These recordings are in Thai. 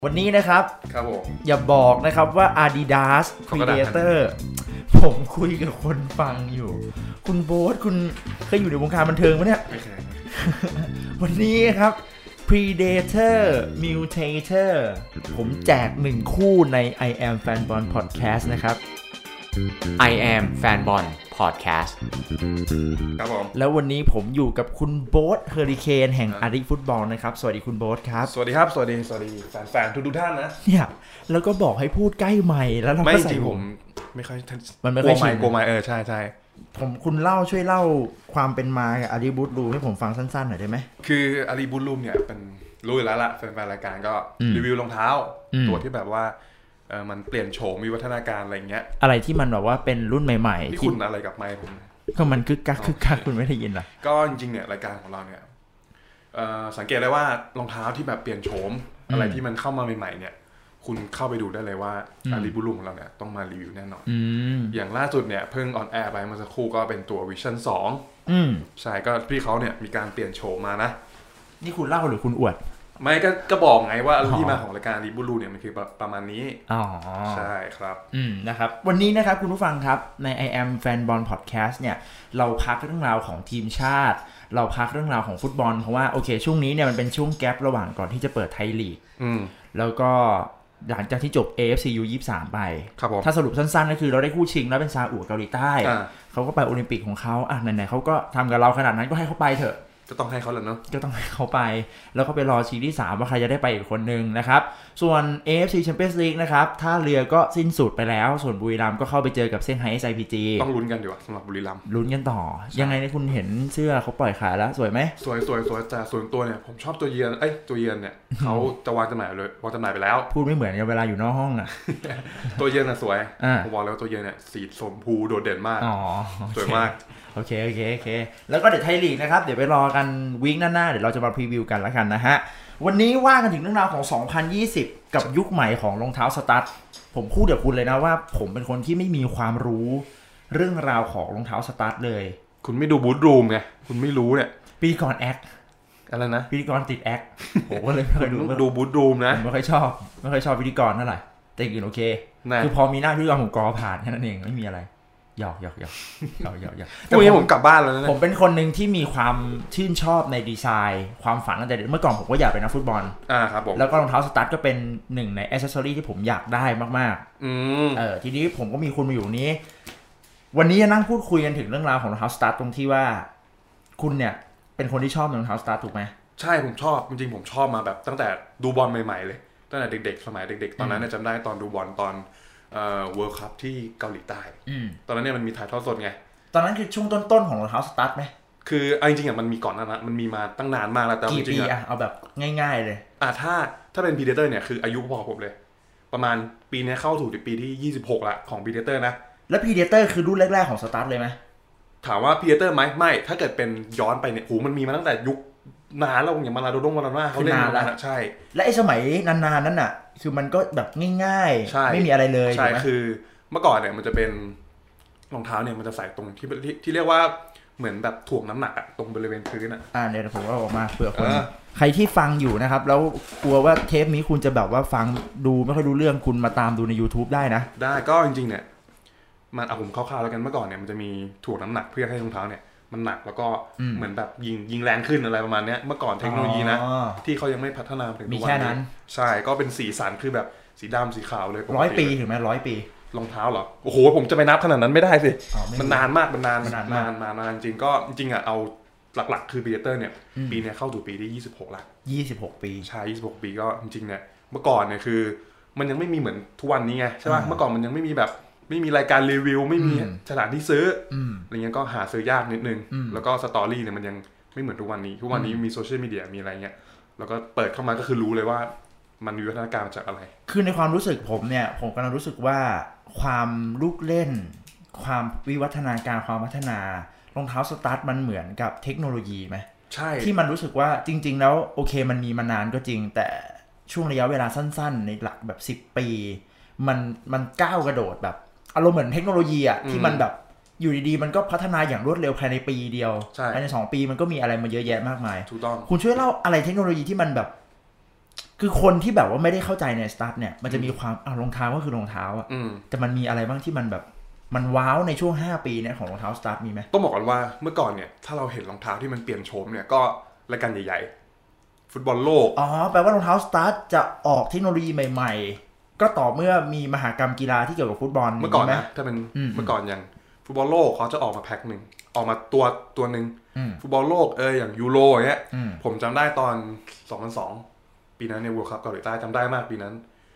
วันนี้นะครับครับผมอย่าบอกนะครับว่า Adidas Predator ผมคุยกับคนฟังอยู่คุณโบ๊ทคุณเคยอยู่ในวงการบันเทิงมั้ยเนี่ยไม่เคยวันนี้ครับ Predator Mutator ผมแจก1คู่ใน I Am Fanbon Podcast นะครับ I Am Fanbon Podcast ครับผมแล้ววันนี้ผมอยู่กับคุณโบ๊ทเฮอริเคนแห่งอาริฟุตบอลนะครับสวัสดีคุณโบ๊ทครับสวัสดีครับสวัสดีแฟนทุกท่านนะเนี่ยแล้วก็บอกให้พูดใกล้ไมค์แล้วเราก็ใส่จริงผมไม่ค่อยมันไม่ค่อยชินกลัวไมค์ใช่ผมคุณช่วยเล่าความเป็นมากับอาริบูตรูให้ผมฟังสั้นๆหน่อยได้ไหมคืออาริบูตรูเนี่ยเป็นรู้อยู่แล้วล่ะแฟนรายการก็รีวิวรองเท้าตัวที่แบบว่ามันเปลี่ยนโฉมมีวัฒนาการอะไรเงี้ยอะไรที่มันแบบว่าเป็นรุ่นใหม่ๆที่คุณอะไรกับไมค์ผมก็มันคึกคักคุณไม่ได้ยินหรอก็จริงๆเนี่ยรายการของเราเนี่ยสังเกตได้ว่ารองเท้าที่แบบเปลี่ยนโฉมอะไรที่มันเข้ามาใหม่ๆเนี่ยคุณเข้าไปดูได้เลยว่าอาริบูตรูของเราเนี่ยต้องมารีวิวแน่นอนอย่างล่าสุดเนี่ยเพิ่งออนแอร์ไปเมื่อสักครู่ก็เป็นตัว Vision 2ใช่ก็พี่เขาเนี่ยมีการเปลี่ยนโฉมมานะนี่คุณเล่าหรือคุณอวดไม่ก็บอกไงว่าที่มาของรายการอาริบูตรูเนี่ยมันคือประมาณนี้ใช่ครับนะครับวันนี้นะครับคุณผู้ฟังครับใน I Am Fanbon Podcast เนี่ยเราพักเรื่องราวของทีมชาติเราพักเรื่องราวของฟุตบอลเพราะว่าโอเคช่วงนี้เนี่ยมันเป็นช่วงแกประหว่างก่อนที่จะเปิดไทยลีกแล้วก็หลังจากที่จบ AFC U23 ไปถ้าสรุปสั้นๆก็คือเราได้คู่ชิงแล้วเป็นซาอุเกาหลีใต้เขาก็ไปโอลิมปิกของเขาไหนๆเขาก็ทำกับเราขนาดนั้นก็ให้เขาไปเถอะก็ต้องให้เขาแหละเนาะก็ต้องให้เขาไปแล้วก็ไปรอชิงที่3ว่าใครจะได้ไปอีกคนนึงนะครับส่วน AFC Champions League นะครับท่าเรือก็สิ้นสุดไปแล้วส่วนบุรีรัมย์ก็เข้าไปเจอกับเซี่ยงไฮ้ SIPG ต้องลุ้นกันดีกว่าสำหรับบุรีรัมย์ลุ้นกันต่อยังไงเนี่ยคุณเห็นเสื้อเขาปล่อยขายแล้วสวยไหมสวยแต่ส่วนตัวเนี่ยผมชอบตัวเยือนตัวเยือนเนี่ยเขาจะวางจำหน่ายไปแล้วพูดไม่เหมือนกันเวลาอยู่นอกห้องอ่ะตัวเยือนน่ะสวยผมบอกแล้วตัวเยือนเนี่ยสีชมพูโดดเด่นมากสวยมากโอเคแล้วก็เดี๋ยวไทยลีกนะครับเดี๋ยวไปรอกันวีคหน้าเดี๋ยวเราจะมาพรีวิวกันแล้วกันนะฮะวันนี้ว่ากันถึงเรื่องราวของ2020กับยุคใหม่ของรองเท้าสตั๊ดผมพูดกับคุณเลยนะว่าผมเป็นคนที่ไม่มีความรู้เรื่องราวของรองเท้าสตั๊ดเลยคุณไม่ดูบูทรูมไงคุณไม่รู้เนี่ยปีก่อนแอคอะไรนะพิธีกรติดแอคผมก็เลยไม่เคยดูบูทรูมนะไม่ค่อยชอบพิธีกรเท่าไหร่แต่อื่นโอเคคือพอมีหน้าพิธีกรผมกอผ่านแค่นั้นเองไม่มีอะไรหยอกพรุ่งนี้ผมกลับบ้านแล้วนะผมเป็นคนหนึ่งที่มีความชื่นชอบในดีไซน์ความฝันตั้งแต่เด็กเมื่อก่อนผมก็อยากเป็นนักฟุตบอลครับผมแล้วก็รองเท้าสตั๊ดก็เป็นหนึ่งในแอคเซสซอรี่ที่ผมอยากได้มากๆทีนี้ผมก็มีคุณมาอยู่นี้วันนี้จะนั่งพูดคุยกันถึงเรื่องราวของรองเท้าสตั๊ดตรงที่ว่าคุณเนี่ยเป็นคนที่ชอบรองเท้าสตั๊ดถูกไหมใช่ผมชอบจริงๆผมชอบมาแบบตั้งแต่ดูบอลใหม่ๆเลยตั้งแต่เด็กๆสมัยเด็กๆตอนนั้นเนี่ยจำได้ตอนดูบอลตอนWorld Cup ที่เกาหลีใต้ตอนนั้นเนี่ยมันมีถ่ายทอดสดไงตอนนั้นคือช่วงต้นๆของรองเท้าสตั๊ดไหมคือจริงๆมันมีก่อนนั้นนะมันมีมาตั้งนานมากแล้วแต่จริงๆเอาแบบง่ายๆเลยถ้าเป็น Predator เนี่ยคืออายุพอผมเลยประมาณปีนี้เข้าสู่ปีที่26ละของ Predator นะแล้ว Predator คือรุ่นแรกๆของสตั๊ดเลยไหมถามว่า Predator ไหมไม่ถ้าเกิดเป็นย้อนไปเนี่ยมันมีมาตั้งแต่ยุคนานแล้วอย่างมาลาโดน่าเขาเล่นมาแล้วใช่และไอ้สมัยนานๆนั้นน่ะคือมันก็แบบง่ายๆไม่มีอะไรเลยใช่คือเมื่อก่อนเนี่ยมันจะเป็นรองเท้าเนี่ยมันจะใส่ตรงที่เรียกว่าเหมือนแบบถ่วงน้ำหนักอะตรงบริเวณพื้นอะเนี่ยผมก็ออกมาเผื่อคนใครที่ฟังอยู่นะครับแล้วกลัวว่าเทปนี้คุณจะแบบว่าฟังดูไม่ค่อยรู้เรื่องคุณมาตามดูใน YouTube ได้นะได้ก็จริงๆเนี่ยมันผมคร่าวๆแล้วกันเมื่อก่อนเนี่ยมันจะมีถ่วงน้ำหนักเพื่อให้รองเท้าเนี่ยมันหนักแล้วก็เหมือนแบบยิงแรงขึ้นอะไรประมาณนี้เมื่อก่อนเทคโนโลยีนะที่เขายังไม่พัฒนาถึงมีแค่นั้นใช่ก็เป็นสีสันคือแบบสีดำสีขาวเลย 100 ปีถึงไหม100 ปีรองเท้าเหรอโอ้โหผมจะไปนับขนาดนั้นไม่ได้สิมันนานมากมันนานจริงก็จริงอ่ะเอาหลักๆคือ Predator เนี่ยปีนี้เข้าสู่ปีที่26ละ 26 ปีใช่26 ปีก็จริงๆเนี่ยเมื่อก่อนเนี่ยคือมันยังไม่มีเหมือนทุกวันนี้ไงใช่ป่ะเมื่อก่อนมันยังไม่มีแบบไม่มีรายการรีวิวไม่มีสถานที่ซื้ออะไรเงี้ยก็หาซื้อยากนิดนึงแล้วก็สตอรี่เนี่ยมันยังไม่เหมือนทุกวันนี้มีโซเชียลมีเดียมีอะไรเงี้ยแล้วก็เปิดเข้ามาก็คือรู้เลยว่ามันวิวัฒนาการมาจากอะไรคือในความรู้สึกผมเนี่ยผมกำลังรู้สึกว่าความลูกเล่นความวิวัฒนาการความพัฒนารองเท้าสตั๊ดมันเหมือนกับเทคโนโลยีไหมใช่ที่มันรู้สึกว่าจริงๆแล้วโอเคมันมีมานานก็จริงแต่ช่วงระยะเวลาสั้นๆในหลักแบบ10 ปีมันก้าวกระโดดแบบอารมณ์เหมือนเทคโนโลยีอ่ะที่มันแบบอยู่ดีๆมันก็พัฒนาอย่างรวดเร็วภายในปีเดียวภายใน2 ปีมันก็มีอะไรมาเยอะแยะมากมายถูกต้องคุณช่วยเล่าอะไรเทคโนโลยีที่มันแบบคือคนที่แบบว่าไม่ได้เข้าใจในสตั๊ดเนี่ยมันจะมีความรองเท้าก็คือรองเท้าอ่ะแต่มันมีอะไรบ้างที่มันแบบมันว้าวในช่วง5ปีเนี่ยของรองเท้าสตั๊ดมีไหมต้องบอกกันว่าเมื่อก่อนเนี่ยถ้าเราเห็นรองเท้าที่มันเปลี่ยนโฉมเนี่ยก็รายการใหญ่ๆฟุตบอลโลกแปลว่ารองเท้าสตั๊ดจะออกเทคโนโลยีใหม่ๆก็ต่อเมื่อมีมหกรรมกีฬาที่เกี่ยวกับฟุตบอลเมื่อก่อนนะถ้าเป็นเมื่อก่อนอย่างฟุตบอลโลกเขาจะออกมาแพ็คนึงออกมาตัวนึงฟุตบอลโลกอย่างยูโรอย่างเงี้ยผมจำได้ตอน2002ปีนั้นใน World Cup เกาหลีใต้จำได้มากปีนั้น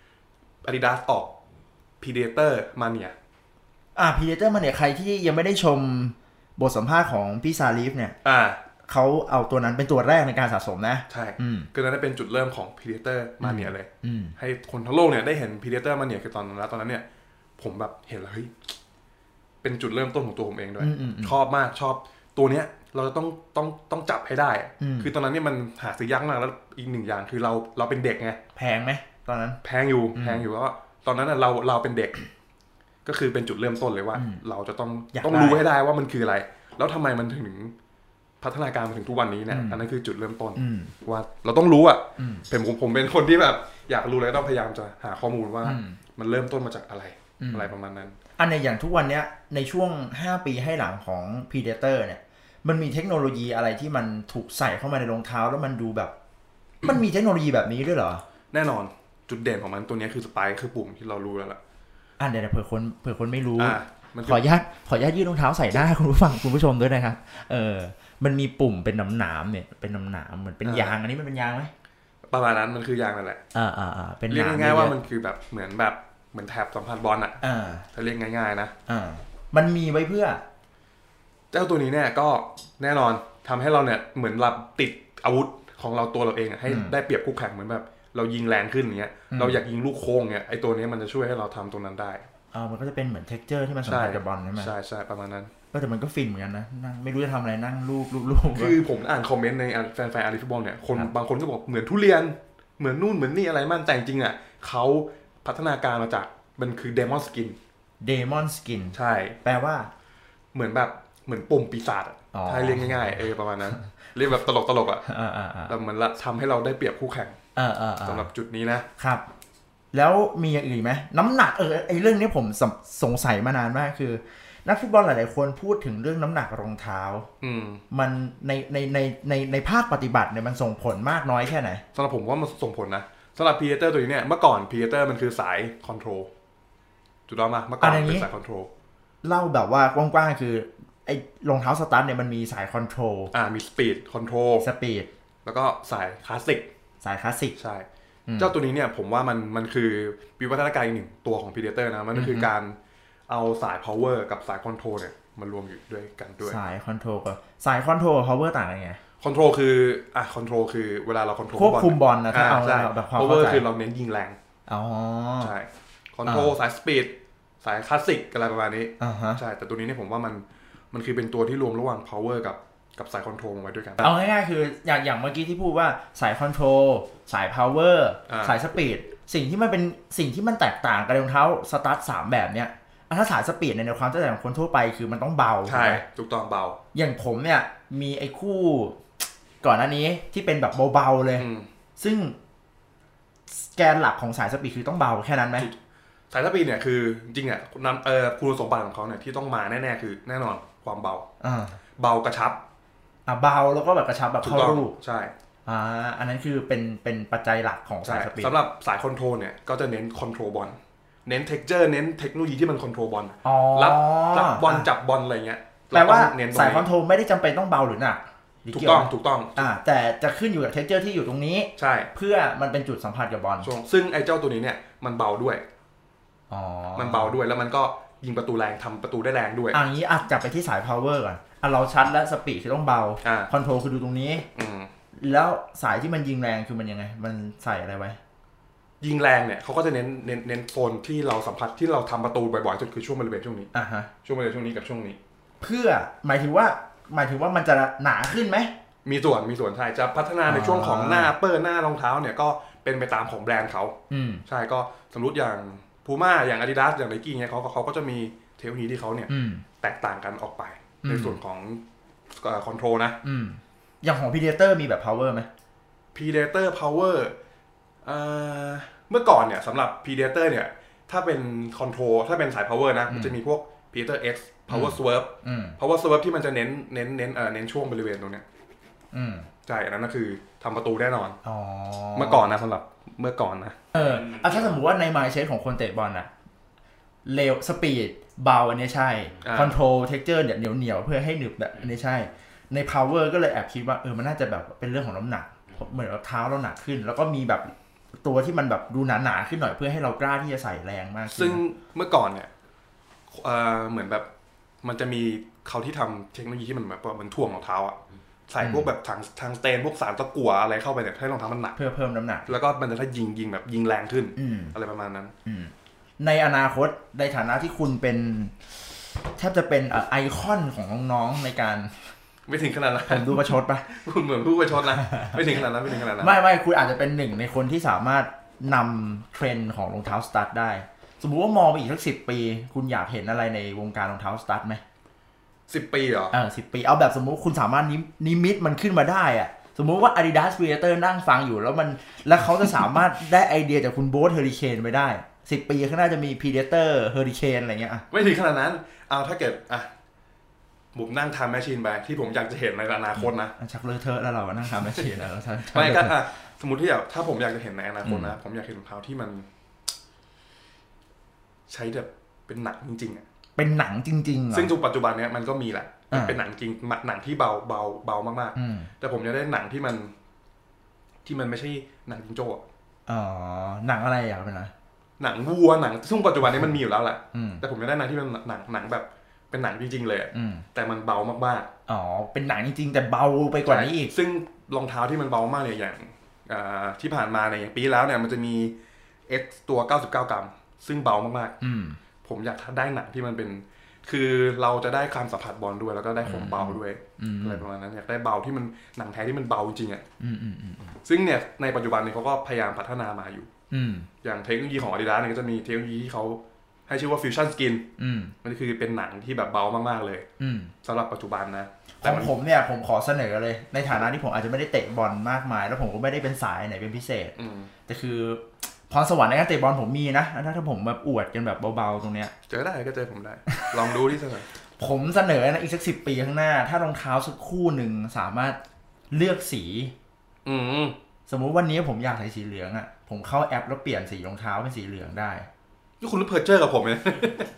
Adidas ออก Predator Mania Predator Mania ใครที่ยังไม่ได้ชมบทสัมภาษณ์ของพี่ซาลีฟเนี่ยเขาเอาตัวนั้นเป็นตัวแรกในการสะสมนะใช่คือนั้นเป็นจุดเริ่มของ Predator Mania เลยให้คนทั้งโลกเนี่ยได้เห็น Predator Mania คือตอนนั้นเนี่ยผมแบบเห็นแล้วเฮ้ยเป็นจุดเริ่มต้นของตัวผมเองด้วยชอบมากชอบตัวเนี้ยเราจะต้องจับให้ได้คือตอนนั้นเนี่ยมันหาซื้อยากมากแล้วอีกหนึ่งอย่างคือเราเป็นเด็กไงแพงไหมตอนนั้นแพงอยู่แล้วตอนนั้นเราเป็นเด็กก็คือเป็นจุดเริ่มต้นเลยว่าเราจะต้องรู้ให้ได้ว่ามันคืออะไรแล้วทำไมมันถึงพัฒนาการมาถึงทุกวันนี้เนี่ยอันนั้นคือจุดเริ่มต้นว่าเราต้องรู้ผมเป็นคนที่แบบอยากรู้เลยต้องพยายามจะหาข้อมูลว่ามันเริ่มต้นมาจากอะไรประมาณนั้นอันในอย่างทุกวันเนี้ยในช่วง5ปีให้หลังของ Predator เนี่ยมันมีเทคโนโลยีอะไรที่มันถูกใส่เข้ามาในรองเท้าแล้วมันดูแบบมันมีเทคโนโลยีแบบนี้ด้วยเหรอแน่นอนจุดเด่นของมันตัวนี้คือสไปค์คือปุ่มที่เรารู้แล้วล่ะเดี๋ยวเผื่อคนไม่รู้ขออนุญาตยืดรองเท้าใส่หน้าคุณผู้ฟังคุณผู้ชมด้วยนะครับมันมีปุ่มเป็นหนามเนี่ยเป็นหนามเหมือนเป็นยางอันนี้มันเป็นยางไหมประมาณนั้นมันคือยางนั่นแหละเป็นเรียกง่ายๆว่ามันคือแบบเหมือนแถบสัมผัสบอลถ้าเรียกง่ายๆนะมันมีไว้เพื่อเจ้าตัวนี้เนี่ยก็แน่นอนทำให้เราเนี่ยเหมือนเราติดอาวุธของเราตัวเราเองให้ได้เปรียบคู่แข่งเหมือนแบบเรายิงแรงขึ้นอย่างเงี้ยเราอยากยิงลูกโค้งเนี่ยไอ้ตัวนี้มันจะช่วยให้เราทำตรงนั้นได้มันก็จะเป็นเหมือนเท็กเจอร์ที่มันสัมผัสกับบอลใช่ไหมใช่ประมาณนั้นแต่มันก็ฟินเหมือนกันนะไม่รู้จะทำอะไรนั่งลูบคือผมอ่านคอมเมนต์ในแฟนอารีฟุตบอลเนี่ยคนบางคนก็บอกเหมือนทุเรียนเหมือนนู่นเหมือนนี่อะไรมันแต่จริงอ่ะเขาพัฒนาการมาจากมันคือเดมอนสกินใช่แปลว่าเหมือนปุ่มปีศาจถ้าเรียกง่ายๆประมาณนั้นเรียกแบบตลกแต่เหมือนทำให้เราได้เปรียบคู่แข่งสำหรับจุดนี้นะครับแล้วมีอย่างอื่นไหมน้ำหนักไอ้เรื่องนี้ผมสงสัยมานานมากคือนักฟุตบอลหลายๆคนพูดถึงเรื่องน้ำหนักรองเท้ามันในภาคปฏิบัติเนี่ยมันส่งผลมากน้อยแค่ไหนสำหรับผมว่ามันส่งผลนะสำหรับ Predator ตัวนี้เนี่ยเมื่อก่อน Predator มันคือสายคอนโทรลจุดต้องมาเมื่อก่อนเป็นสายคอนโทรลเล่าแบบว่ากว้างๆคือไอ้รองเท้าสตั๊ดเนี่ยมันมีสายคอนโทรลมีสปีดคอนโทรลแล้วก็สายคลาสสิกใช่เจ้าตัวนี้เนี่ยผมว่ามันคือวิวัฒนาการอีกหนึ่งตัวของ Predator นะมันก็คือการเอาสาย power กับสายคอนโทรลเนี่ยมารวมอยู่ด้วยกันด้วยสายคอนโทรลกับสายคอนโทรลกับ power ต่างกันไงคอนโทรลคือคอนโทรลคือเวลาเราคอนโทรลควบคุมบอลนะถ้าเอาแบบความเข้าใจ power คือเราเน้นยิงแรงใช่คอนโทรลสายสปีดสายคลาสสิกอะไรประมาณนี้ใช่แต่ตัวนี้เนี่ยผมว่ามันคือเป็นตัวที่รวมระหว่าง power กับสายคอนโทรลไว้ด้วยกันเอาง่ายๆคืออย่างเมื่อกี้ที่พูดว่าสายคอนโทรลสาย power สายสปีดสิ่งที่มันแตกต่างกับรองเท้าสตั๊ด3แบบเนี้ยถ้าสายสปีดในความแตกต่างของคนทั่วไปคือมันต้องเบาใช่ถูกต้องเบาอย่างผมเนี่ยมีไอ้คู่ก่อนหน้านี้ที่เป็นแบบเบาๆเลยซึ่งแกนหลักของสายสปีดคือต้องเบาแค่นั้นไหมสายสปีดเนี่ยคือจริงอ่ะคุณสมบัติของเขาเนี่ยที่ต้องมาแน่ๆคือแน่นอนความเบาเบากระชับเบาแล้วก็แบบกระชับแบบเข้ารูปใช่อันนั้นคือเป็นปัจจัยหลักของสายสปีดสำหรับสายคอนโทรลเนี่ยก็จะเน้นคอนโทรลบอลเน้นเท็กเจอร์เน้นเทคโนโลยีที่มันคอนโทรลบอลรับบอลจับบอลอะไรเงี้ยแปลว่าสายคอนโทรลไม่ได้จำเป็นต้องเบาหรือหนักถูกต้องแต่จะขึ้นอยู่กับเท็กเจอร์ที่อยู่ตรงนี้ใช่เพื่อมันเป็นจุดสัมผัสกับบอลซึ่งไอ้เจ้าตัวนี้เนี่ยมันเบาด้วยมันเบาด้วยแล้วมันก็ยิงประตูแรงทำประตูได้แรงด้วยอย่างนี้จับไปที่สาย power ก่อนเราชัดและสปีดคือต้องเบาคอนโทรลคือดูตรงนี้แล้วสายที่มันยิงแรงคือมันยังไงมันใส่อะไรไว้ยิงแรงเนี่ยเขาก็จะเน้นโซนที่เราสัมผัสที่เราทำประตูบ่อยๆจนคือช่วงบริเวณช่วงนี้ช่วงบริเวณช่วงนี้กับช่วงนี้เพื่อหมายถึงว่ามันจะหนาขึ้นไหมมีส่วนใช่จะพัฒนาในช่วงของหน้าเปิดหน้ารองเท้าเนี่ยก็เป็นไปตามของแบรนด์เขาใช่ก็สมมติอย่าง Puma อย่าง Adidas อย่าง Nike เนี่ยเขาก็จะมีเทคโนโลยีที่เขาเนี่ยแตกต่างกันออกไปในส่วนของคอนโทรลนะอย่างของ Predator มีแบบ power ไหม Predator power เมื่อก่อนเนี่ยสำหรับ Predator เนี่ยถ้าเป็น Control ถ้าเป็นสาย Power นะมันจะมีพวก Predator X Power Swerve Power Swerve ที่มันจะเน้นช่วงบริเวณตรงเนี้ยใช่อันนั้นก็คือทำประตูแน่นอนเมื่อก่อนนะสำหรับเมื่อก่อนนะถ้าสมมติว่าใน mindset ของคนเตะบอลน่ะเร็วสปีดเบาอันนี้ใช่ control texture เนี่ยเหนียวเพื่อให้หนึบแบบอันนี้ใช่ใน power ก็เลยแอบคิดว่ามันน่าจะแบบเป็นเรื่องของน้ำหนักเหมือนเท้าเราหนักขึ้นแล้วก็มีแบบตัวที่มันแบบดูหนาๆขึ้นหน่อยเพื่อให้เรากล้าที่จะใส่แรงมากซึ่งเมื่อก่อนเนี่ยเหมือนแบบมันจะมีเขาที่ทำเทคโนโลยีที่มันแบบเหมือนถ่วงรองเท้าอะใส่พวกแบบทางสเตนพวกสารตะกั่วอะไรเข้าไปเนี่ยให้รองเท้ามันหนักเพื่อเพิ่มน้ำหนักแล้วก็มันจะได้ยิงแบบยิงแรงขึ้นอะไรประมาณนั้นในอนาคตในฐานะที่คุณเป็นแทบจะเป็นไอคอนของน้องๆในการไม่ถึงขนาดนั้นผมดูประชดปะคุณเหมือนผู้ประชดนะไม่ถึงขนาดนั้นไม่คุณอาจจะเป็นหนึ่งในคนที่สามารถนำเทรนด์ของรองเท้าสตั๊ดได้สมมุติว่ามองไปอีกสัก10 ปีคุณอยากเห็นอะไรในวงการรองเท้าสตั๊ดไหม 10 ปีเหรอ 10 ปีเอาแบบสมมุติคุณสามารถนิมิตมันขึ้นมาได้อะสมมุติว่า Adidas Predator นั่งฟังอยู่แล้วเขาจะสามารถได้ไอเดียจากคุณโบ๊ท Hurricane ไปได้10 ปีข้างหน้าจะมี Predator Hurricane อะไรเงี้ยไม่ถึงขนาดนั้นเอาถ้าเกิดผมนั่งทำแมชชีนไปที่ผมอยากจะเห็นในอนาคตนะชักเลอะเทอะแล้วเรานั่งทำแมชชีนแล้วไม่ก็สมมติที่ถ้าผมอยากจะเห็นในอนาคตนะผมอยากเห็นรองเท้าที่มันใช้แบบเป็นหนังจริงๆเป็นหนังจริงๆซึ่งปัจจุบันเนี้ยมันก็มีแหละเป็นหนังจริงหนังที่เบามากๆแต่ผมจะได้หนังที่มันไม่ใช่หนังจิงโจ้หนังอะไรอย่างเป็นไรหนังวัวหนังซึ่งปัจจุบันนี้มันมีอยู่แล้วแหละแต่ผมจะได้หนังที่มันหนังแบบเป็นหนังจริงๆเลยแต่มันเบามากๆเป็นหนังจริงๆแต่เบาไปกว่านี้อีกซึ่งรองเท้าที่มันเบามากเนี่ยอย่างที่ผ่านมาเนี่ยอย่างปีแล้วเนี่ยมันจะมี X ตัว99 กรัมซึ่งเบามากๆผมอยากได้หนังที่มันเป็นคือเราจะได้ความสัมผัสบอลด้วยแล้วก็ได้ความเบาด้วยอะไรประมาณนั้นอยากได้เบาที่มันหนังแท้ที่มันเบาจริงอ่ะซึ่งเนี่ยในปัจจุบันนี้เขาก็พยายามพัฒนามาอยู่อย่างเทคโนโลยีของ Adidas เนี่ยก็จะมีเทคโนโลยีที่เขาให้ชื่อว่า Fusion Skin มันคือเป็นหนังที่แบบเบามากๆเลยสำหรับปัจจุบันนะของผมเนี่ยผมขอเสนอเลยในฐานะที่ผมอาจจะไม่ได้เตะบอลมากมายแล้วผมก็ไม่ได้เป็นสายไหนเป็นพิเศษแต่คือพรสวรรค์ในการเตะบอลผมมีนะถ้าผมแบบอวดกันแบบเบาๆตรงเนี้ยเจอได้ก็เจอผมได้ลองดูที่เสนอผมเสนอนะอีกสัก10 ปีข้างหน้าถ้ารองเท้าสักคู่หนึ่งสามารถเลือกสีสมมุติวันนี้ผมอยากใส่สีเหลืองอ่ะผมเข้าแอปแล้วเปลี่ยนสีรองเท้าเป็นสีเหลืองได้นี่คุณรู้เพอร์เจอร์กับผมเลย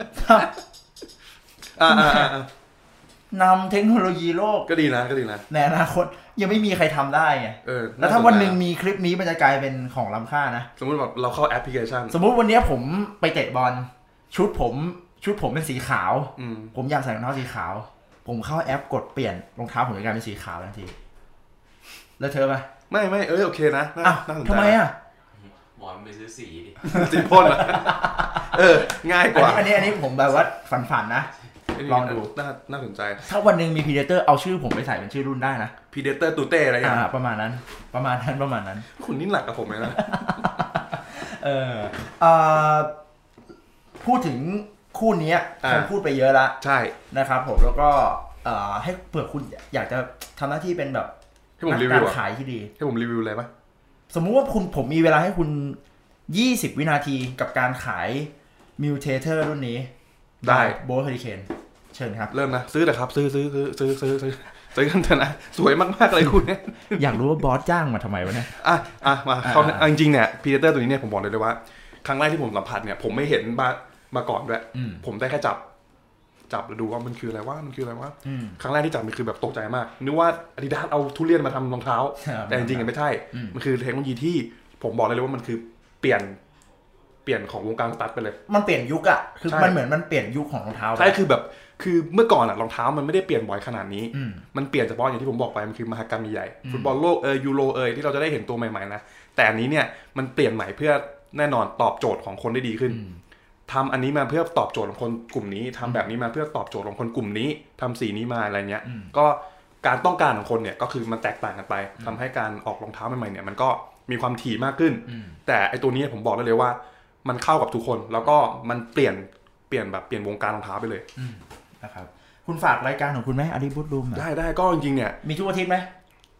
นำเทคโนโลยีโลกก็ดีนะในอนาคตยังไม่มีใครทำได้ไงแล้วถ้าวันหนึ่งมีคลิปนี้มันจะกลายเป็นของล้ำค่านะสมมติแบบเราเข้าแอปพลิเคชันสมมุติวันนี้ผมไปเตะบอลชุดผมเป็นสีขาวผมอยากใส่รองเท้าสีขาวผมเข้าแอปกดเปลี่ยนรองเท้าผมจะกลายเป็นสีขาวทันทีแล้วเธอป่ะไม่โอเคนะน่าสนใจทำไมอ่ะหมอนไปซื้อสีดิสีพ่นอ่ะง่ายกว่าอันนี้ผมแบบว่าฝันนะลองดูน่าสนใจถ้าวันนึงมี Predator เอาชื่อผมไปใส่เป็นชื่อรุ่นได้นะ Predator ตูเต้อะไรอย่างประมาณนั้นคุณนี่หนักกับผมเลยนะพูดถึงคู่นี้ผมพูดไปเยอะละใช่นะครับผมแล้วก็ให้เผื่อคุณอยากจะทำหน้าที่เป็นแบบให้ผมรีวิวขายที่ดีให้ผมรีวิวอะไรปะสมมุติว่าผมมีเวลาให้คุณ20 วินาทีกับการขาย Mutator รุ่นนี้ได้โบส Hurricane เชิญครับเริ่มนะซื้อแต่ครับซื้อกันเถอะนะสวยมากๆเลยคุณเนี่ยอยากรู้ว่าบอสจ้างมาทำไมวะเนี่ยมาเขาจริงๆเนี่ย Predator ตัวนี้เนี่ยผมบอกเลยว่าครั้งแรกที่ผมสัมผัสเนี่ยผมไม่เห็นมาก่อนด้วยผมได้แค่จับแล้วดูว่ามันคืออะไรวะครั้งแรกที่จับมันคือแบบตกใจมากนึกว่า Adidas เอาทุเรียนมาทำรองเท้าแต่จริงๆไม่ใช่มันคือเทคโนโลยีที่ผมบอกเลยว่ามันคือเปลี่ยนของวงการสตั๊ดไปเลยมันเปลี่ยนยุคอ่ะคือมันเหมือนมันเปลี่ยนยุคของรองเท้าใช่คือเมื่อก่อนอ่ะรองเท้ามันไม่ได้เปลี่ยนบ่อยขนาดนี้มันเปลี่ยนเฉพาะอย่างที่ผมบอกไปมันคือมหกรรมใหญ่ฟุตบอลโลกยูโรที่เราจะได้เห็นตัวใหม่ๆนะแต่อันนี้เนี่ยมันเปลี่ยนใหม่เพื่อแน่นอนตอบโจทย์ของคนได้ดีขึ้นทำอันนี้มาเพื่อตอบโจทย์ของคนกลุ่มนี้ทำแบบนี้มาเพื่อตอบโจทย์ของคนกลุ่มนี้ทำสีนี้มาอะไรเงี้ยก็การต้องการของคนเนี่ยก็คือมันแตกต่างกันไปทำให้การออกรองเท้าใหม่ๆเนี่ยมันก็มีความถี่มากขึ้นแต่ไอตัวนี้ผมบอกได้เลยว่ามันเข้ากับทุกคนแล้วก็มันเปลี่ยนวงการรองเท้าไปเลยนะครับคุณฝากรายการของคุณไหมอาริบูทรูมได้ก็จริงๆเนี่ยมีทุกอาทิตย์ไหม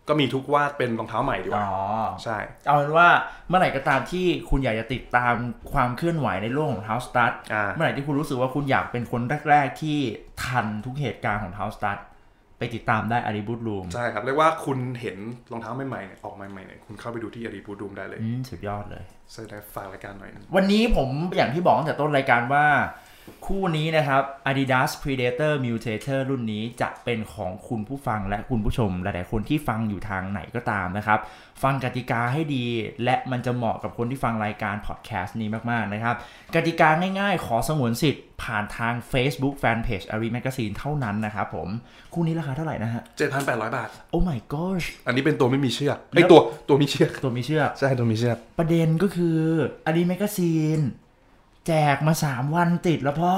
ก็มีทุกว่าเป็นรองเท้าใหม่ดีกว่าใช่เอาเป็นว่าเมื่อไหร่ก็ตามที่คุณอยากจะติดตามความเคลื่อนไหวในโลกของ House Stud เมื่อไหร่ที่คุณรู้สึกว่าคุณอยากเป็นคนแรกๆที่ทันทุกเหตุการณ์ของ House Stud ไปติดตามได้ Adiboot Room ใช่ครับเรียกว่าคุณเห็นรองเท้าใหม่ๆเนี่ยออกใหม่ๆเนี่ยคุณเข้าไปดูที่ Adiboot Room ได้เลยสุดยอดเลยเสิร์ชได้ฝากรายการหน่อยวันนี้ผมอย่างที่บอกตั้งแต่ต้นรายการว่าคู่นี้นะครับ Adidas Predator Mutator รุ่นนี้จะเป็นของคุณผู้ฟังและคุณผู้ชมหลายๆคนที่ฟังอยู่ทางไหนก็ตามนะครับฟังกติกาให้ดีและมันจะเหมาะกับคนที่ฟังรายการพอดแคสต์นี้มากๆนะครับกติกาง่ายๆขอสงวนสิทธิ์ผ่านทาง Facebook Fanpage Ari Magazine เท่านั้นนะครับผมคู่นี้ราคาเท่าไหร่นะฮะ 7,800 บาท Oh my gosh อันนี้เป็นตัวไม่มีเชือกตัวมีเชือกใช่ตัวมีเชือกประเด็นก็คือ Ari Magazineแจกมา3วันติดแล้วพ่อ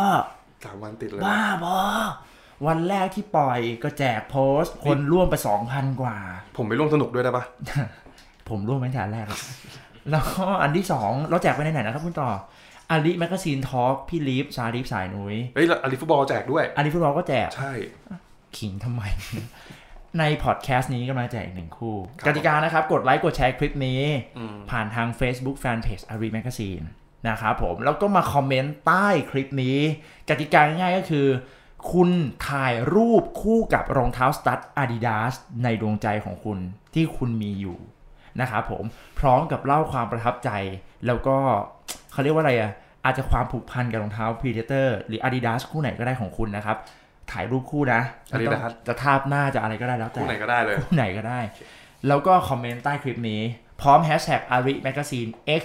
3วันติดเลยบ้าบอวันแรกที่ปล่อยก็แจกโพสต์คนร่วมไป 2,000 กว่าผมไปร่วมสนุกด้วยได้ปะผมร่วมตั้งแต่แรกแล้วก็อันที่2เราแจกไปไหนนะครับคุณต่ออาริแมกกาซีนทอล์กพี่ลีฟชาลีฟสายนุ้ยอาริฟุตบอลแจกด้วยอาริฟุตบอลก็แจกใช่ขิงทำไมในพอดแคสต์นี้ก็มาแจกอีก1คู่กติกานะครับกดไลค์กดแชร์คลิปนี้ผ่านทาง Facebook Fanpage Ari Magazineนะครับผมแล้วก็มาคอมเมนต์ใต้คลิปนี้กติกาง่ายๆก็คือคุณถ่ายรูปคู่กับรองเท้าสตั๊ด Adidas ในดวงใจของคุณที่คุณมีอยู่นะครับผมพร้อมกับเล่าความประทับใจแล้วก็เขาเรียกว่าอะไรอาจจะความผูกพันกับรองเท้า Predator หรือ Adidas คู่ไหนก็ได้ของคุณนะครับถ่ายรูปคู่นะ Adidas จะทาบหน้าจะอะไรก็ได้แล้วแต่คู่ไหนก็ได้เลยคู่ไหนก็ได้แล้วก็คอมเมนต์ใต้คลิปนี้พร้อม #AriMagazine_X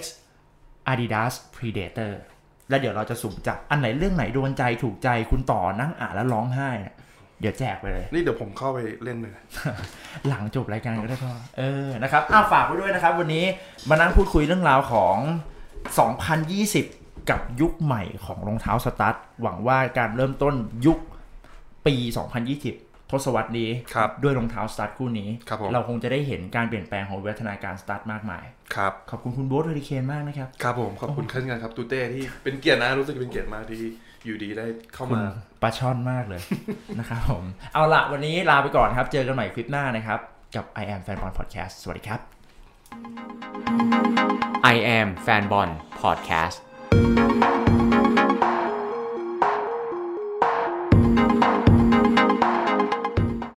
Adidas Predator แล้วเดี๋ยวเราจะสุ่มจับอันไหนเรื่องไหนโดนใจถูกใจคุณต่อนั่งอ่านแล้วร้องไห้เดี๋ยวแจกไปเลยนี่เดี๋ยวผมเข้าไปเล่นเลยหลังจบรายการก็ได้พ่อนะครับฝากไว้ด้วยนะครับวันนี้มานั่งพูดคุยเรื่องราวของ2020กับยุคใหม่ของรองเท้าสตั๊ดหวังว่าการเริ่มต้นยุคปี2020ทศวรรษนี้ด้วยรองเท้าสตั๊ดคู่นี้เราคงจะได้เห็นการเปลี่ยนแปลงของวิวัฒนาการสตั๊ดมากมายครับขอบคุณคุณโบ๊ทเฮอริเคนมากนะครับครับผมขอบคุณเช่นกันครับตูเต้ที่เป็นเกียรตินะรู้สึกเป็นเกียรติมากที่อยู่ดีได้เข้ามาปลาช่อนมากเลย นะครับผมเอาละวันนี้ลาไปก่อนครับเจอกันใหม่คลิปหน้านะครับกับ I Am Fanbon Podcast สวัสดีครับ I Am Fanbon Podcast